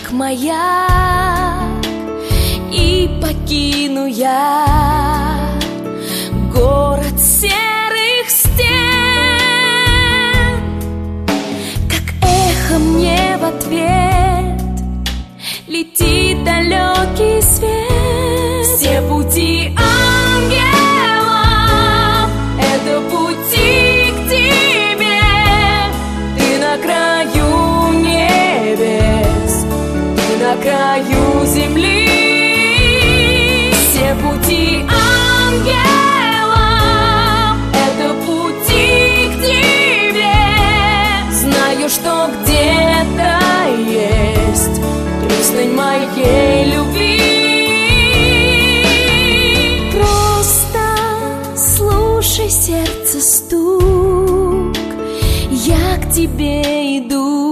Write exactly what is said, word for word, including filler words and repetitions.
как маяк, и покину я город серых стен. Как эхо мне в ответ летит далекий свет. Все пути ангелов — это пути к тебе. Ты на краю небес, ты на краю земли. Все пути ангелов — это пути к тебе. Знаю, что где-то есть песнь моей любви. Просто слушай сердце стук, я к тебе иду.